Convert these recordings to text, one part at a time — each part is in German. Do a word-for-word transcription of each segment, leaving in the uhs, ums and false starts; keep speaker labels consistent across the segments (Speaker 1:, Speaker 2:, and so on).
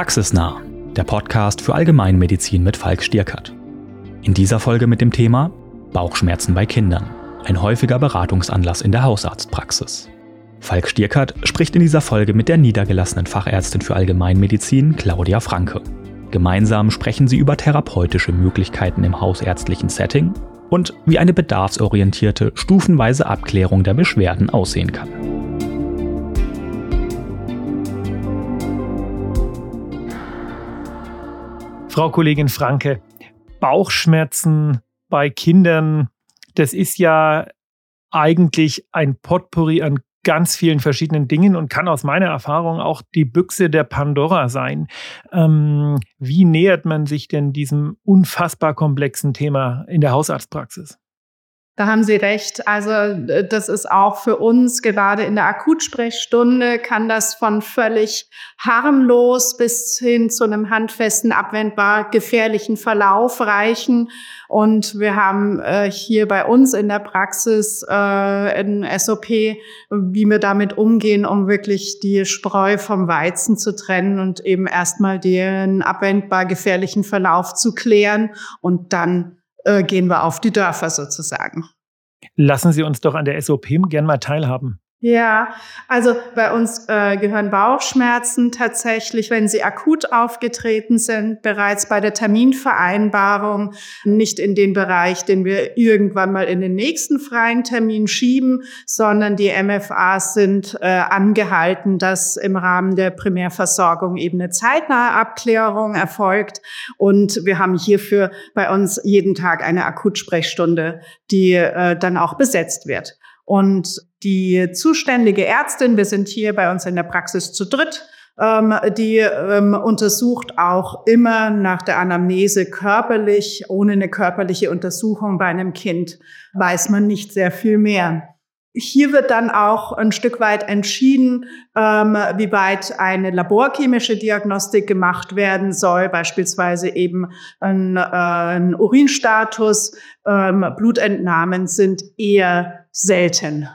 Speaker 1: Praxisnah, der Podcast für Allgemeinmedizin mit Falk Stierkert. In dieser Folge mit dem Thema Bauchschmerzen bei Kindern, ein häufiger Beratungsanlass in der Hausarztpraxis. Falk Stierkert spricht in dieser Folge mit der niedergelassenen Fachärztin für Allgemeinmedizin Claudia Franke. Gemeinsam sprechen sie über therapeutische Möglichkeiten im hausärztlichen Setting und wie eine bedarfsorientierte, stufenweise Abklärung der Beschwerden aussehen kann.
Speaker 2: Frau Kollegin Franke, Bauchschmerzen bei Kindern, das ist ja eigentlich ein Potpourri an ganz vielen verschiedenen Dingen und kann aus meiner Erfahrung auch die Büchse der Pandora sein. Ähm, wie nähert man sich denn diesem unfassbar komplexen Thema in der Hausarztpraxis?
Speaker 3: Da haben Sie recht. Also das ist auch für uns, gerade in der Akutsprechstunde, kann das von völlig harmlos bis hin zu einem handfesten, abwendbar gefährlichen Verlauf reichen. Und wir haben äh, hier bei uns in der Praxis äh, ein S O P, wie wir damit umgehen, um wirklich die Spreu vom Weizen zu trennen und eben erstmal den abwendbar gefährlichen Verlauf zu klären und dann äh, gehen wir auf die Dörfer sozusagen.
Speaker 2: Lassen Sie uns doch an der S O P gern mal teilhaben.
Speaker 3: Ja, also bei uns äh, gehören Bauchschmerzen tatsächlich, wenn sie akut aufgetreten sind, bereits bei der Terminvereinbarung, nicht in den Bereich, den wir irgendwann mal in den nächsten freien Termin schieben, sondern die M F As sind äh, angehalten, dass im Rahmen der Primärversorgung eben eine zeitnahe Abklärung erfolgt. Und wir haben hierfür bei uns jeden Tag eine Akutsprechstunde, die äh, dann auch besetzt wird. Und die zuständige Ärztin, wir sind hier bei uns in der Praxis zu dritt, ähm, die ähm, untersucht auch immer nach der Anamnese körperlich. Ohne eine körperliche Untersuchung bei einem Kind weiß man nicht sehr viel mehr. Hier wird dann auch ein Stück weit entschieden, ähm, wie weit eine laborchemische Diagnostik gemacht werden soll, beispielsweise eben ein, äh, ein Urinstatus. Ähm, Blutentnahmen sind eher selten.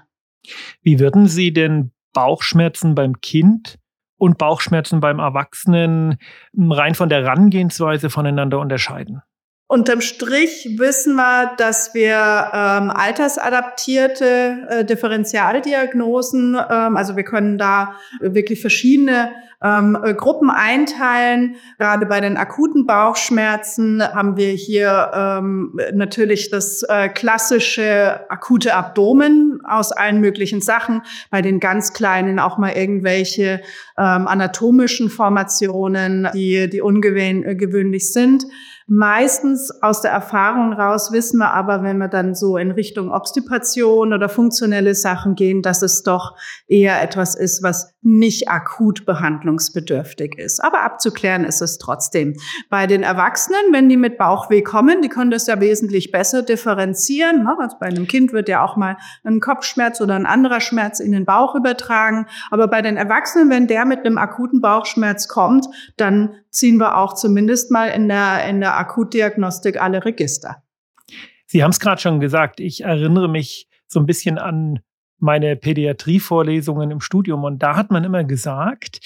Speaker 2: Wie würden Sie denn Bauchschmerzen beim Kind und Bauchschmerzen beim Erwachsenen rein von der Herangehensweise voneinander unterscheiden?
Speaker 3: Unterm Strich wissen wir, dass wir ähm, altersadaptierte äh, Differentialdiagnosen, ähm, also wir können da wirklich verschiedene ähm, äh, Gruppen einteilen. Gerade bei den akuten Bauchschmerzen haben wir hier ähm, natürlich das äh, klassische akute Abdomen aus allen möglichen Sachen. Bei den ganz Kleinen auch mal irgendwelche ähm, anatomischen Formationen, die, die ungewöhnlich sind. Meistens aus der Erfahrung raus wissen wir aber, wenn wir dann so in Richtung Obstipation oder funktionelle Sachen gehen, dass es doch eher etwas ist, was nicht akut behandlungsbedürftig ist. Aber abzuklären ist es trotzdem. Bei den Erwachsenen, wenn die mit Bauchweh kommen, die können das ja wesentlich besser differenzieren. Also bei einem Kind wird ja auch mal ein Kopfschmerz oder ein anderer Schmerz in den Bauch übertragen. Aber bei den Erwachsenen, wenn der mit einem akuten Bauchschmerz kommt, dann ziehen wir auch zumindest mal in der, in der Akutdiagnostik alle Register.
Speaker 2: Sie haben es gerade schon gesagt, ich erinnere mich so ein bisschen an meine Pädiatrie-Vorlesungen im Studium und da hat man immer gesagt,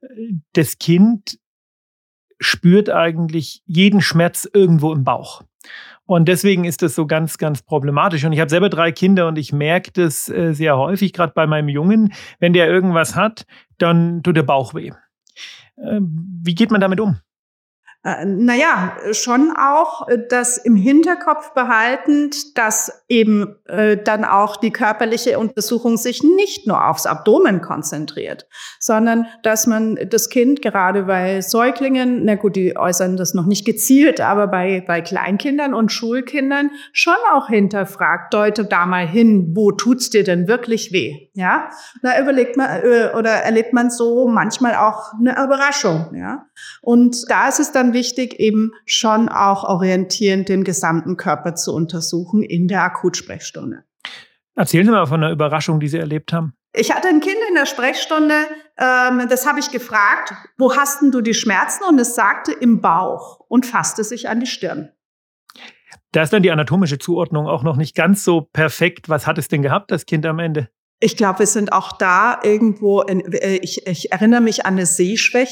Speaker 2: das Kind spürt eigentlich jeden Schmerz irgendwo im Bauch. Und deswegen ist das so ganz, ganz problematisch. Und ich habe selber drei Kinder und ich merke das äh, sehr häufig, gerade bei meinem Jungen, wenn der irgendwas hat, dann tut der Bauch weh. Äh, wie geht man damit um?
Speaker 3: Äh, naja, schon auch das im Hinterkopf behaltend, dass eben äh, dann auch die körperliche Untersuchung sich nicht nur aufs Abdomen konzentriert, sondern dass man das Kind gerade bei Säuglingen, na gut, die äußern das noch nicht gezielt, aber bei, bei Kleinkindern und Schulkindern schon auch hinterfragt, deute da mal hin, wo tut's dir denn wirklich weh? Ja, da überlegt man äh, oder erlebt man so manchmal auch eine Überraschung, ja. Und da ist es dann wichtig, eben schon auch orientierend den gesamten Körper zu untersuchen in der Akutsprechstunde.
Speaker 2: Erzählen Sie mal von einer Überraschung, die Sie erlebt haben.
Speaker 3: Ich hatte ein Kind in der Sprechstunde, ähm, das habe ich gefragt, wo hast denn du die Schmerzen? Und es sagte im Bauch und fasste sich an die Stirn.
Speaker 2: Da ist dann die anatomische Zuordnung auch noch nicht ganz so perfekt. Was hat es denn gehabt, das Kind am Ende?
Speaker 3: Ich glaube, wir sind auch da irgendwo, in, ich, ich erinnere mich an eine Sehschwäche.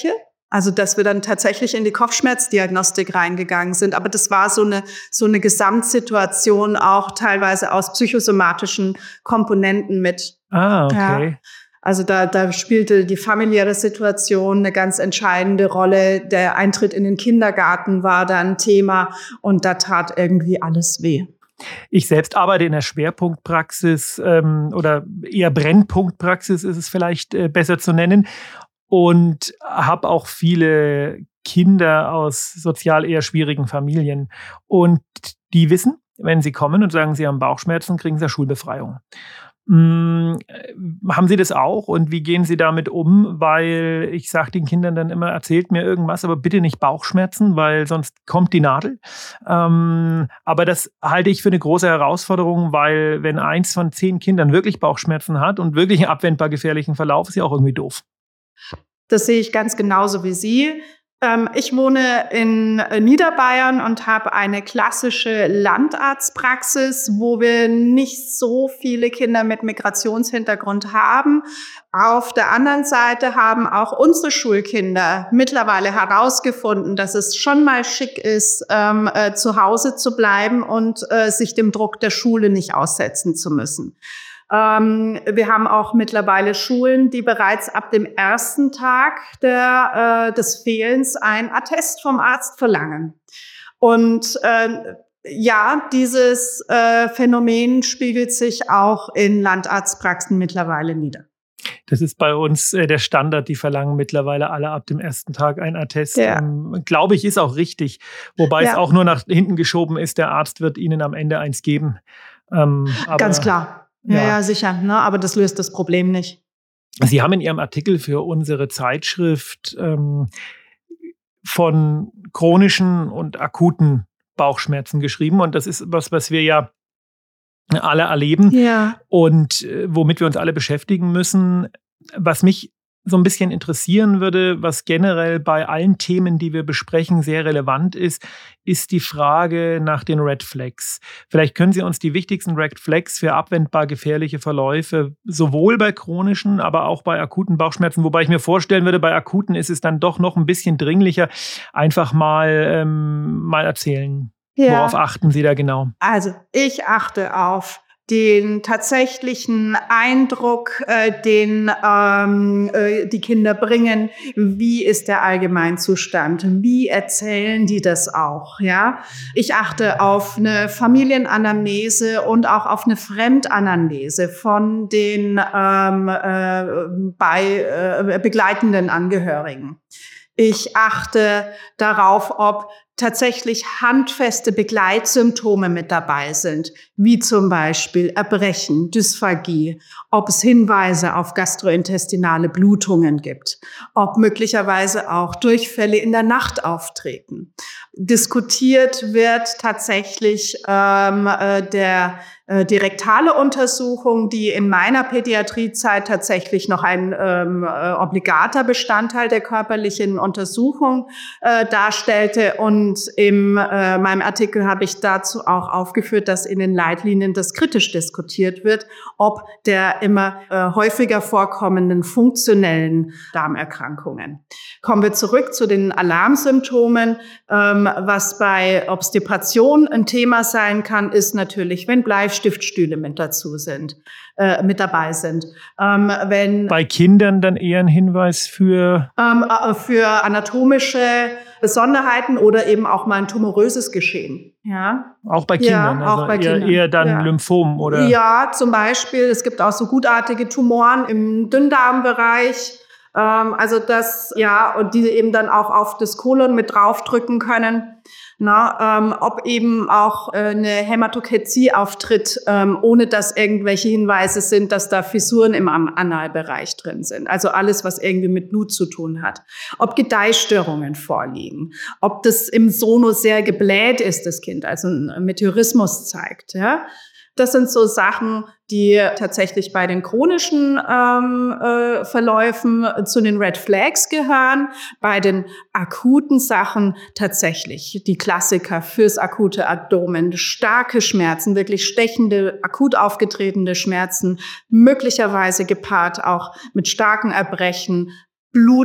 Speaker 3: Also, dass wir dann tatsächlich in die Kopfschmerzdiagnostik reingegangen sind. Aber das war so eine, so eine Gesamtsituation, auch teilweise aus psychosomatischen Komponenten mit.
Speaker 2: Ah, okay.
Speaker 3: Ja. Also da, da spielte die familiäre Situation eine ganz entscheidende Rolle. Der Eintritt in den Kindergarten war da ein Thema und da tat irgendwie alles weh.
Speaker 2: Ich selbst arbeite in der Schwerpunktpraxis ähm, oder eher Brennpunktpraxis ist es vielleicht äh, besser zu nennen. Und habe auch viele Kinder aus sozial eher schwierigen Familien. Und die wissen, wenn sie kommen und sagen, sie haben Bauchschmerzen, kriegen sie Schulbefreiung. Hm, haben Sie das auch? Und wie gehen Sie damit um? Weil ich sage den Kindern dann immer, erzählt mir irgendwas, aber bitte nicht Bauchschmerzen, weil sonst kommt die Nadel. Ähm, aber das halte ich für eine große Herausforderung, weil wenn eins von zehn Kindern wirklich Bauchschmerzen hat und wirklich einen abwendbar gefährlichen Verlauf, ist ja auch irgendwie doof.
Speaker 3: Das sehe ich ganz genauso wie Sie. Ähm, ich wohne in Niederbayern und habe eine klassische Landarztpraxis, wo wir nicht so viele Kinder mit Migrationshintergrund haben. Auf der anderen Seite haben auch unsere Schulkinder mittlerweile herausgefunden, dass es schon mal schick ist, ähm, äh, zu Hause zu bleiben und äh, sich dem Druck der Schule nicht aussetzen zu müssen. Ähm, wir haben auch mittlerweile Schulen, die bereits ab dem ersten Tag der, äh, des Fehlens ein Attest vom Arzt verlangen. Und äh, ja, dieses äh, Phänomen spiegelt sich auch in Landarztpraxen mittlerweile nieder.
Speaker 2: Das ist bei uns äh, der Standard. Die verlangen mittlerweile alle ab dem ersten Tag ein Attest.
Speaker 3: Ja.
Speaker 2: Ähm, Glaube ich, ist auch richtig. Wobei ja. es auch nur nach hinten geschoben ist. Der Arzt wird Ihnen am Ende eins geben. Ähm, aber,
Speaker 3: Ganz klar. Ja, ja, sicher. Ne? Aber das löst das Problem nicht.
Speaker 2: Sie haben in Ihrem Artikel für unsere Zeitschrift ähm, von chronischen und akuten Bauchschmerzen geschrieben. Und das ist was, was wir ja alle erleben
Speaker 3: ja.
Speaker 2: und äh, womit wir uns alle beschäftigen müssen. Was mich so ein bisschen interessieren würde, was generell bei allen Themen, die wir besprechen, sehr relevant ist, ist die Frage nach den Red Flags. Vielleicht können Sie uns die wichtigsten Red Flags für abwendbar gefährliche Verläufe sowohl bei chronischen, aber auch bei akuten Bauchschmerzen, wobei ich mir vorstellen würde, bei akuten ist es dann doch noch ein bisschen dringlicher, einfach mal, ähm, mal erzählen. Ja. Worauf achten Sie da genau?
Speaker 3: Also ich achte auf den tatsächlichen Eindruck, äh, den ähm, äh, die Kinder bringen. Wie ist der Allgemeinzustand? Wie erzählen die das auch? Ja, ich achte auf eine Familienanamnese und auch auf eine Fremdanamnese von den ähm, äh, bei äh, begleitenden Angehörigen. Ich achte darauf, ob tatsächlich handfeste Begleitsymptome mit dabei sind, wie zum Beispiel Erbrechen, Dysphagie, ob es Hinweise auf gastrointestinale Blutungen gibt, ob möglicherweise auch Durchfälle in der Nacht auftreten. Diskutiert wird tatsächlich ähm, äh, der äh, die rektale Untersuchung, die in meiner Pädiatriezeit tatsächlich noch ein ähm, äh, obligater Bestandteil der körperlichen Untersuchung äh, darstellte. Und in äh, meinem Artikel habe ich dazu auch aufgeführt, dass in den Leitlinien das kritisch diskutiert wird, ob der immer äh, häufiger vorkommenden funktionellen Darmerkrankungen. Kommen wir zurück zu den Alarmsymptomen. Ähm, was bei Obstipation ein Thema sein kann, ist natürlich, wenn Bleistiftstühle mit dazu sind, äh, mit dabei sind. Ähm, wenn
Speaker 2: bei Kindern dann eher ein Hinweis für
Speaker 3: ähm, äh, für anatomische Besonderheiten oder eben auch mal ein tumoröses Geschehen. Ja.
Speaker 2: Auch bei Kindern,
Speaker 3: ja, auch
Speaker 2: also
Speaker 3: bei
Speaker 2: eher,
Speaker 3: Kindern.
Speaker 2: eher dann
Speaker 3: ja.
Speaker 2: Lymphom, oder?
Speaker 3: Ja, zum Beispiel. Es gibt auch so gutartige Tumoren im Dünndarmbereich. Ähm, also das, ja, und die eben dann auch auf das Kolon mit draufdrücken können. Na, ähm, ob eben auch äh, eine Hämatokäzie auftritt, ähm, ohne dass irgendwelche Hinweise sind, dass da Fissuren im Analbereich drin sind. Also alles, was irgendwie mit Blut zu tun hat. Ob Gedeihstörungen vorliegen, ob das im Sono sehr gebläht ist, das Kind, also ein Meteorismus zeigt, ja. Das sind so Sachen, die tatsächlich bei den chronischen ähm, äh, Verläufen zu den Red Flags gehören. Bei den akuten Sachen tatsächlich die Klassiker fürs akute Abdomen. Starke Schmerzen, wirklich stechende, akut aufgetretene Schmerzen, möglicherweise gepaart auch mit starken Erbrechen, Blut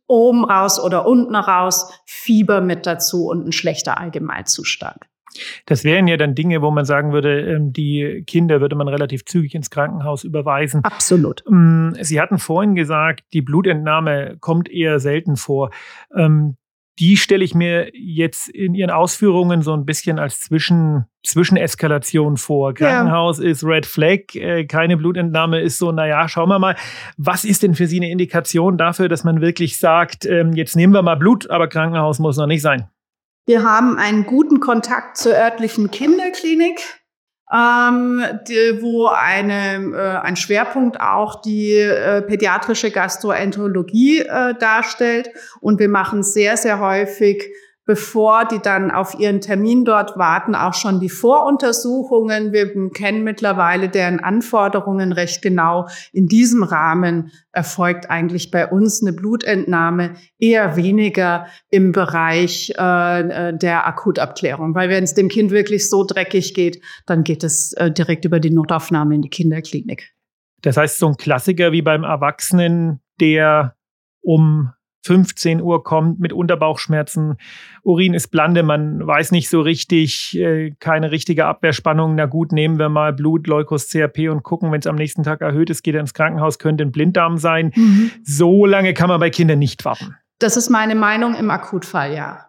Speaker 3: oben raus oder unten raus, Fieber mit dazu und ein schlechter Allgemeinzustand.
Speaker 2: Das wären ja dann Dinge, wo man sagen würde, die Kinder würde man relativ zügig ins Krankenhaus überweisen.
Speaker 3: Absolut.
Speaker 2: Sie hatten vorhin gesagt, die Blutentnahme kommt eher selten vor. Die stelle ich mir jetzt in Ihren Ausführungen so ein bisschen als Zwischen, Zwischeneskalation vor. Krankenhaus ja. ist Red Flag, äh, keine Blutentnahme ist so, naja, schauen wir mal, was ist denn für Sie eine Indikation dafür, dass man wirklich sagt, ähm, jetzt nehmen wir mal Blut, aber Krankenhaus muss noch nicht sein?
Speaker 3: Wir haben einen guten Kontakt zur örtlichen Kinderklinik, ähm, die, wo eine, äh, ein Schwerpunkt auch die äh, pädiatrische Gastroenterologie äh, darstellt. Und wir machen sehr, sehr häufig, bevor die dann auf ihren Termin dort warten, auch schon die Voruntersuchungen. Wir kennen mittlerweile deren Anforderungen recht genau. In diesem Rahmen erfolgt eigentlich bei uns eine Blutentnahme eher weniger im Bereich äh, der Akutabklärung. Weil wenn es dem Kind wirklich so dreckig geht, dann geht es äh, direkt über die Notaufnahme in die Kinderklinik.
Speaker 2: Das heißt, so ein Klassiker wie beim Erwachsenen, der um fünfzehn Uhr kommt mit Unterbauchschmerzen, Urin ist blande, man weiß nicht so richtig, äh, keine richtige Abwehrspannung. Na gut, nehmen wir mal Blut, Leukos, C R P und gucken, wenn es am nächsten Tag erhöht ist, geht er ins Krankenhaus, könnte ein Blinddarm sein. Mhm. So lange kann man bei Kindern nicht warten.
Speaker 3: Das ist meine Meinung im Akutfall, ja.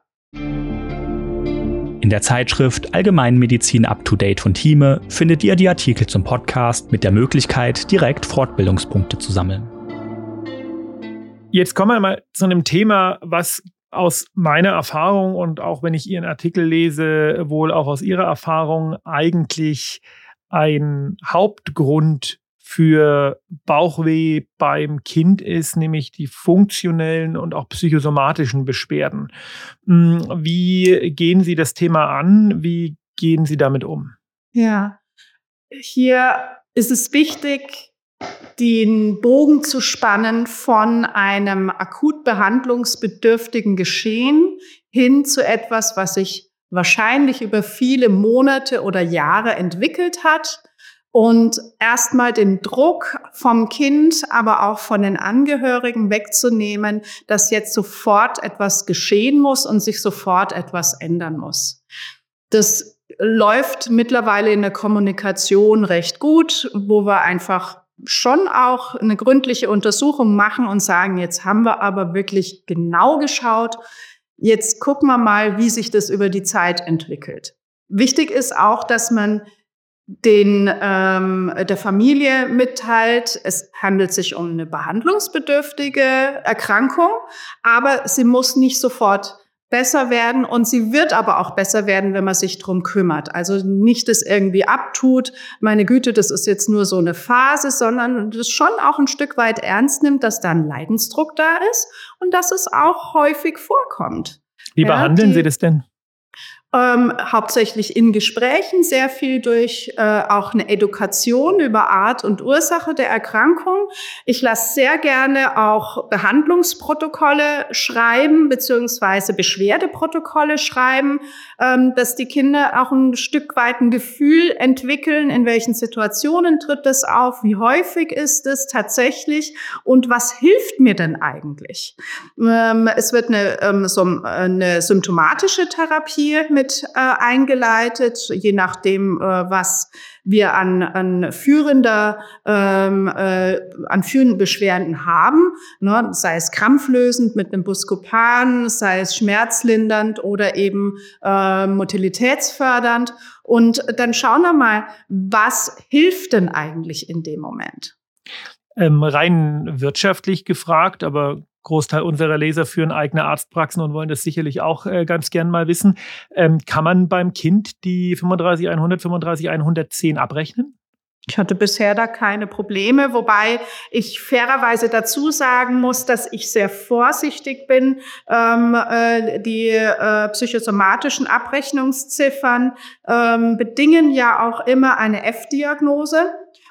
Speaker 1: In der Zeitschrift Allgemeinmedizin Up-to-Date von Thieme findet ihr die Artikel zum Podcast mit der Möglichkeit, direkt Fortbildungspunkte zu sammeln.
Speaker 2: Jetzt kommen wir mal zu einem Thema, was aus meiner Erfahrung und auch wenn ich Ihren Artikel lese, wohl auch aus Ihrer Erfahrung eigentlich ein Hauptgrund für Bauchweh beim Kind ist, nämlich die funktionellen und auch psychosomatischen Beschwerden. Wie gehen Sie das Thema an? Wie gehen Sie damit um?
Speaker 3: Ja, hier ist es wichtig, den Bogen zu spannen von einem akut behandlungsbedürftigen Geschehen hin zu etwas, was sich wahrscheinlich über viele Monate oder Jahre entwickelt hat und erstmal den Druck vom Kind, aber auch von den Angehörigen wegzunehmen, dass jetzt sofort etwas geschehen muss und sich sofort etwas ändern muss. Das läuft mittlerweile in der Kommunikation recht gut, wo wir einfach schon auch eine gründliche Untersuchung machen und sagen, jetzt haben wir aber wirklich genau geschaut, jetzt gucken wir mal, wie sich das über die Zeit entwickelt. Wichtig ist auch, dass man den ähm, der Familie mitteilt, es handelt sich um eine behandlungsbedürftige Erkrankung, aber sie muss nicht sofort besser werden und sie wird aber auch besser werden, wenn man sich drum kümmert. Also nicht das irgendwie abtut, meine Güte, das ist jetzt nur so eine Phase, sondern das schon auch ein Stück weit ernst nimmt, dass da ein Leidensdruck da ist und dass es auch häufig vorkommt.
Speaker 2: Wie behandeln ja, die, Sie das denn?
Speaker 3: Ähm, hauptsächlich in Gesprächen, sehr viel durch äh, auch eine Edukation über Art und Ursache der Erkrankung. Ich lasse sehr gerne auch Behandlungsprotokolle schreiben, beziehungsweise Beschwerdeprotokolle schreiben, ähm, dass die Kinder auch ein Stück weit ein Gefühl entwickeln, in welchen Situationen tritt das auf, wie häufig ist es tatsächlich und was hilft mir denn eigentlich? Ähm, es wird eine, ähm, so eine symptomatische Therapie mit mit äh, eingeleitet, je nachdem, äh, was wir an, an führender, ähm, äh, an führenden Beschwerden haben, ne? Sei es krampflösend mit einem Buscopan, sei es schmerzlindernd oder eben äh, motilitätsfördernd. Und dann schauen wir mal, was hilft denn eigentlich in dem Moment?
Speaker 2: Ähm, rein wirtschaftlich gefragt, aber Großteil unserer Leser führen eigene Arztpraxen und wollen das sicherlich auch äh, ganz gern mal wissen. Ähm, kann man beim Kind die fünfunddreißig hundert, fünfunddreißig hundertzehn abrechnen?
Speaker 3: Ich hatte bisher da keine Probleme, wobei ich fairerweise dazu sagen muss, dass ich sehr vorsichtig bin. Ähm, äh, die äh, psychosomatischen Abrechnungsziffern ähm, bedingen ja auch immer eine F-Diagnose.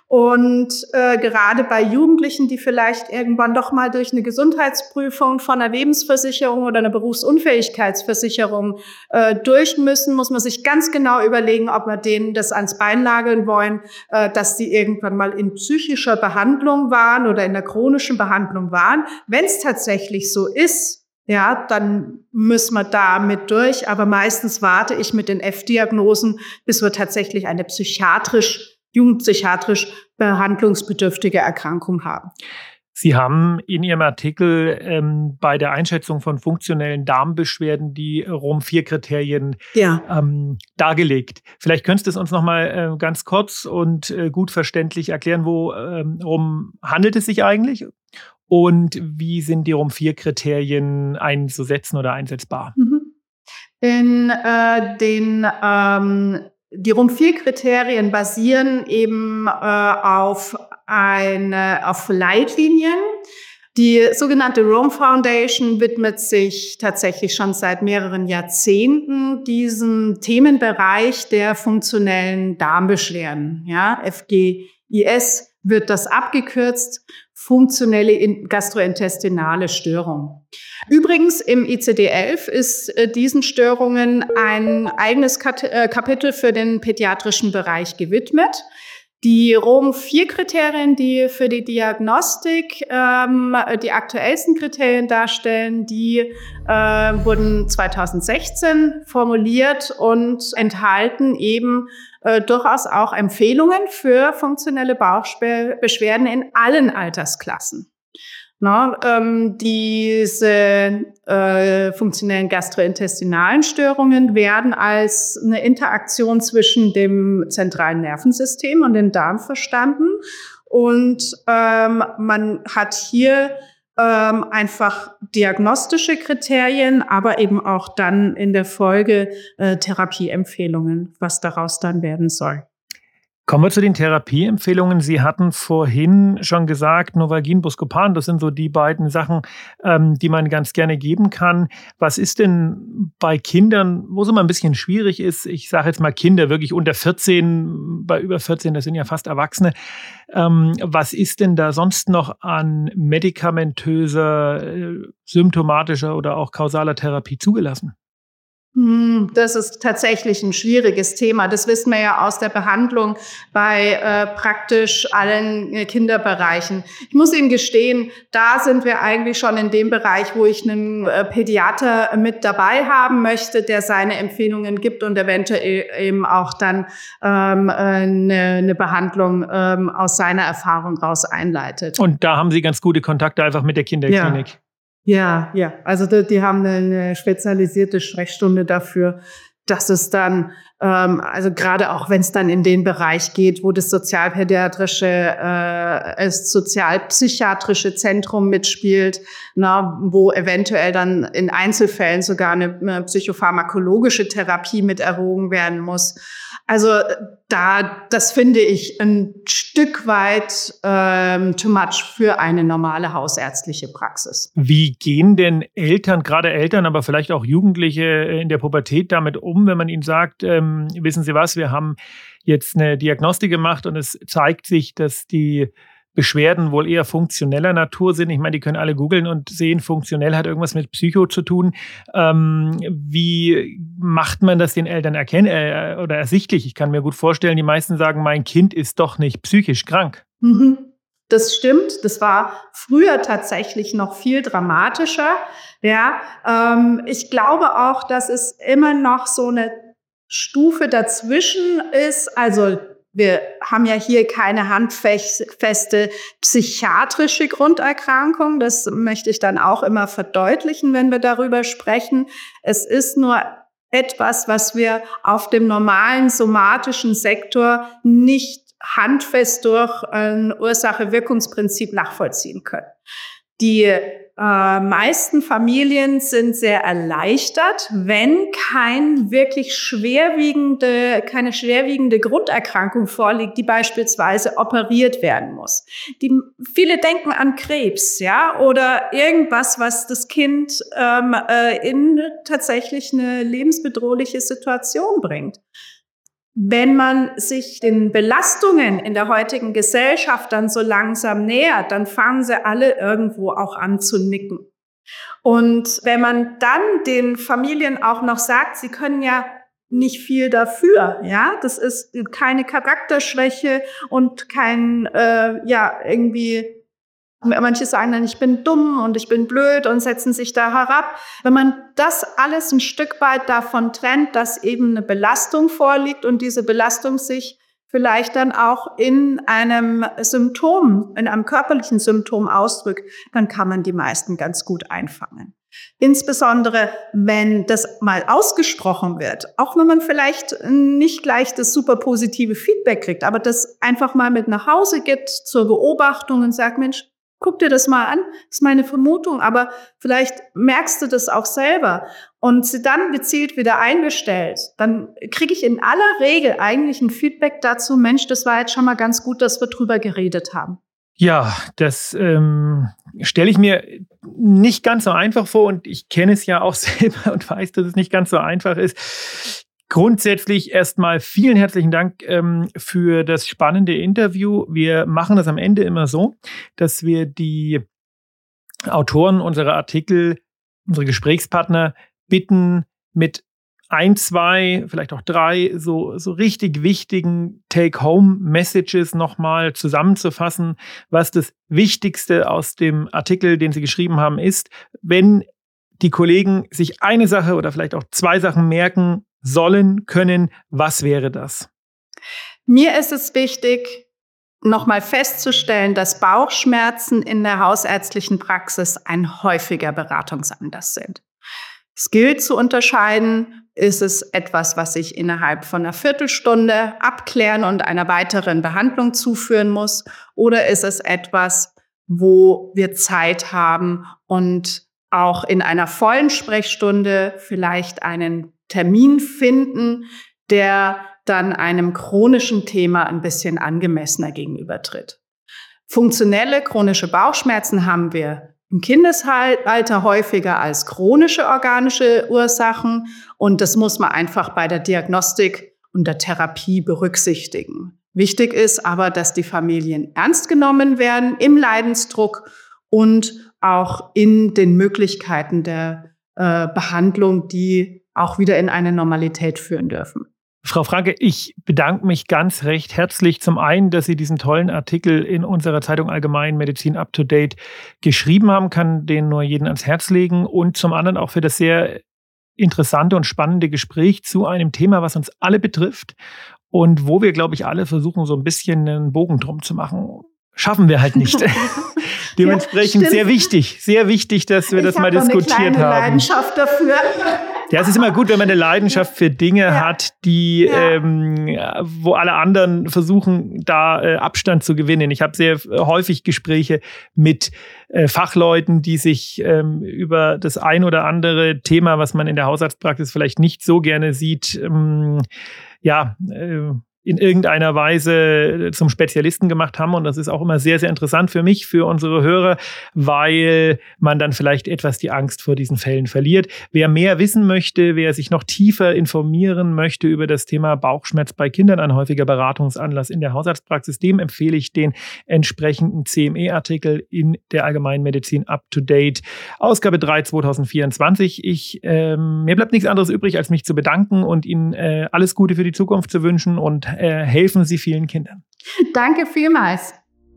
Speaker 3: Und äh, gerade bei Jugendlichen, die vielleicht irgendwann doch mal durch eine Gesundheitsprüfung von einer Lebensversicherung oder einer Berufsunfähigkeitsversicherung äh, durch müssen, muss man sich ganz genau überlegen, ob wir denen das ans Bein nageln wollen, äh, dass die irgendwann mal in psychischer Behandlung waren oder in der chronischen Behandlung waren. Wenn es tatsächlich so ist, ja, dann müssen wir da mit durch. Aber meistens warte ich mit den F-Diagnosen, bis wir tatsächlich eine psychiatrisch jugendpsychiatrisch behandlungsbedürftige Erkrankung haben.
Speaker 2: Sie haben in Ihrem Artikel ähm, bei der Einschätzung von funktionellen Darmbeschwerden die R O M vier Kriterien ja. ähm, dargelegt. Vielleicht könntest du es uns noch mal äh, ganz kurz und äh, gut verständlich erklären, worum ähm, handelt es sich eigentlich und wie sind die R O M vier Kriterien einzusetzen oder einsetzbar?
Speaker 3: Mhm. In äh, den ähm Die R O M vier Kriterien basieren eben äh, auf eine, auf Leitlinien. Die sogenannte R O M Foundation widmet sich tatsächlich schon seit mehreren Jahrzehnten diesem Themenbereich der funktionellen Darmbeschwerden. Ja, F G I S wird das abgekürzt. Funktionelle gastrointestinale Störung. Übrigens, im I C D elf ist äh, diesen Störungen ein eigenes Kat- äh, Kapitel für den pädiatrischen Bereich gewidmet. Die R O M vier Kriterien, die für die Diagnostik ähm, die aktuellsten Kriterien darstellen, die äh, wurden zweitausendsechzehn formuliert und enthalten eben äh, durchaus auch Empfehlungen für funktionelle Bauchbeschwerden in allen Altersklassen. Na, ähm, diese äh, funktionellen gastrointestinalen Störungen werden als eine Interaktion zwischen dem zentralen Nervensystem und dem Darm verstanden. Und ähm, man hat hier ähm, einfach diagnostische Kriterien, aber eben auch dann in der Folge äh, Therapieempfehlungen, was daraus dann werden soll.
Speaker 2: Kommen wir zu den Therapieempfehlungen. Sie hatten vorhin schon gesagt, Novalgin, Buscopan, das sind so die beiden Sachen, ähm, die man ganz gerne geben kann. Was ist denn bei Kindern, wo es immer ein bisschen schwierig ist, ich sage jetzt mal Kinder wirklich unter vierzehn, bei über vierzehn, das sind ja fast Erwachsene, ähm, was ist denn da sonst noch an medikamentöser, äh, symptomatischer oder auch kausaler Therapie zugelassen?
Speaker 3: Das ist tatsächlich ein schwieriges Thema. Das wissen wir ja aus der Behandlung bei äh, praktisch allen äh, Kinderbereichen. Ich muss Ihnen gestehen, da sind wir eigentlich schon in dem Bereich, wo ich einen äh, Pädiater mit dabei haben möchte, der seine Empfehlungen gibt und eventuell eben auch dann ähm, eine, eine Behandlung ähm, aus seiner Erfahrung raus einleitet.
Speaker 2: Und da haben Sie ganz gute Kontakte einfach mit der Kinderklinik.
Speaker 3: Ja. Ja, ja. Also die, die haben eine spezialisierte Sprechstunde dafür, dass es dann, ähm, also gerade auch wenn es dann in den Bereich geht, wo das sozialpädiatrische, äh, das sozialpsychiatrische Zentrum mitspielt, na, wo eventuell dann in Einzelfällen sogar eine, eine psychopharmakologische Therapie mit erwogen werden muss. Also da, das finde ich ein Stück weit ähm, too much für eine normale hausärztliche Praxis.
Speaker 2: Wie gehen denn Eltern, gerade Eltern, aber vielleicht auch Jugendliche in der Pubertät damit um, wenn man ihnen sagt, ähm, wissen Sie was, wir haben jetzt eine Diagnostik gemacht und es zeigt sich, dass die Beschwerden wohl eher funktioneller Natur sind. Ich meine, die können alle googeln und sehen, funktionell hat irgendwas mit Psycho zu tun. Ähm, wie macht man das den Eltern erkennen äh, oder ersichtlich? Ich kann mir gut vorstellen, die meisten sagen, mein Kind ist doch nicht psychisch krank.
Speaker 3: Mhm. Das stimmt. Das war früher tatsächlich noch viel dramatischer. Ja, ähm, ich glaube auch, dass es immer noch so eine Stufe dazwischen ist. Also wir haben ja hier keine handfeste psychiatrische Grunderkrankung. Das möchte ich dann auch immer verdeutlichen, wenn wir darüber sprechen. Es ist nur etwas, was wir auf dem normalen somatischen Sektor nicht handfest durch ein Ursache-Wirkungsprinzip nachvollziehen können. Die äh, meisten Familien sind sehr erleichtert, wenn kein wirklich schwerwiegende, keine schwerwiegende Grunderkrankung vorliegt, die beispielsweise operiert werden muss. Die, viele denken an Krebs, ja, oder irgendwas, was das Kind ähm, äh, in tatsächlich eine lebensbedrohliche Situation bringt. wenn man sich den Belastungen in der heutigen Gesellschaft dann so langsam nähert, dann fangen sie alle irgendwo auch an zu nicken. Und wenn man dann den Familien auch noch sagt, sie können ja nicht viel dafür, ja, das ist keine Charakterschwäche und kein, äh, ja, irgendwie, manche sagen dann, ich bin dumm und ich bin blöd und setzen sich da herab. Wenn man das alles ein Stück weit davon trennt, dass eben eine Belastung vorliegt und diese Belastung sich vielleicht dann auch in einem Symptom, in einem körperlichen Symptom ausdrückt, dann kann man die meisten ganz gut einfangen. Insbesondere, wenn das mal ausgesprochen wird, auch wenn man vielleicht nicht gleich das super positive Feedback kriegt, aber das einfach mal mit nach Hause gibt zur Beobachtung und sagt, Mensch, guck dir das mal an, das ist meine Vermutung, aber vielleicht merkst du das auch selber und sie dann gezielt wieder einbestellt, dann kriege ich in aller Regel eigentlich ein Feedback dazu, Mensch, das war jetzt schon mal ganz gut, dass wir drüber geredet haben.
Speaker 2: Ja, das ähm, stelle ich mir nicht ganz so einfach vor und ich kenne es ja auch selber und weiß, dass es nicht ganz so einfach ist. Grundsätzlich erstmal vielen herzlichen Dank ähm, für das spannende Interview. Wir machen das am Ende immer so, dass wir die Autoren unserer Artikel, unsere Gesprächspartner bitten, mit ein, zwei, vielleicht auch drei so, so richtig wichtigen Take-Home-Messages nochmal zusammenzufassen, was das Wichtigste aus dem Artikel, den Sie geschrieben haben, ist. Wenn die Kollegen sich eine Sache oder vielleicht auch zwei Sachen merken sollen, können, was wäre das?
Speaker 3: Mir ist es wichtig, nochmal festzustellen, dass Bauchschmerzen in der hausärztlichen Praxis ein häufiger Beratungsanlass sind. Es gilt zu unterscheiden, ist es etwas, was ich innerhalb von einer Viertelstunde abklären und einer weiteren Behandlung zuführen muss, oder ist es etwas, wo wir Zeit haben und auch in einer vollen Sprechstunde vielleicht einen Termin finden, der dann einem chronischen Thema ein bisschen angemessener gegenübertritt. Funktionelle chronische Bauchschmerzen haben wir im Kindesalter häufiger als chronische organische Ursachen und das muss man einfach bei der Diagnostik und der Therapie berücksichtigen. Wichtig ist aber, dass die Familien ernst genommen werden im Leidensdruck und auch in den Möglichkeiten der äh, Behandlung, die auch wieder in eine Normalität führen dürfen.
Speaker 2: Frau Franke, ich bedanke mich ganz recht herzlich zum einen, dass Sie diesen tollen Artikel in unserer Zeitung Allgemein Medizin Up to Date geschrieben haben, kann den nur jeden ans Herz legen, und zum anderen auch für das sehr interessante und spannende Gespräch zu einem Thema, was uns alle betrifft und wo wir, glaube ich, alle versuchen, so ein bisschen einen Bogen drum zu machen. Schaffen wir halt nicht. Dementsprechend ja, sehr wichtig, sehr wichtig, dass wir ich das mal diskutiert haben. Ich habe eine kleine
Speaker 3: Leidenschaft dafür.
Speaker 2: Ja, es ist immer gut, wenn man eine Leidenschaft für Dinge ja. hat, die, ja. ähm, wo alle anderen versuchen, da äh, Abstand zu gewinnen. Ich habe sehr häufig Gespräche mit äh, Fachleuten, die sich ähm, über das ein oder andere Thema, was man in der Hausarztpraxis vielleicht nicht so gerne sieht, ähm, ja, äh, in irgendeiner Weise zum Spezialisten gemacht haben. Und das ist auch immer sehr, sehr interessant für mich, für unsere Hörer, weil man dann vielleicht etwas die Angst vor diesen Fällen verliert. Wer mehr wissen möchte, wer sich noch tiefer informieren möchte über das Thema Bauchschmerz bei Kindern, ein häufiger Beratungsanlass in der Hausarztpraxis, dem empfehle ich den entsprechenden C M E-Artikel in der Allgemeinen Medizin Up to Date, Ausgabe drei zwanzig vierundzwanzig. Ich, ähm, mir bleibt nichts anderes übrig, als mich zu bedanken und Ihnen äh, alles Gute für die Zukunft zu wünschen und Äh, helfen Sie vielen Kindern.
Speaker 3: Danke vielmals.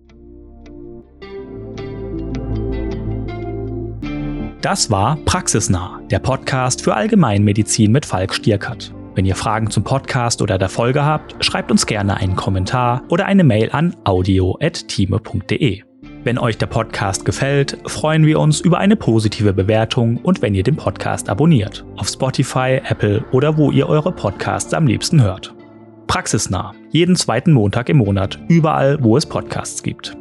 Speaker 1: Das war Praxisnah, der Podcast für Allgemeinmedizin mit Falk Stierkart. Wenn ihr Fragen zum Podcast oder der Folge habt, schreibt uns gerne einen Kommentar oder eine Mail an audio at time punkt de. Wenn euch der Podcast gefällt, freuen wir uns über eine positive Bewertung und wenn ihr den Podcast abonniert. Auf Spotify, Apple oder wo ihr eure Podcasts am liebsten hört. Praxisnah, jeden zweiten Montag im Monat, überall, wo es Podcasts gibt.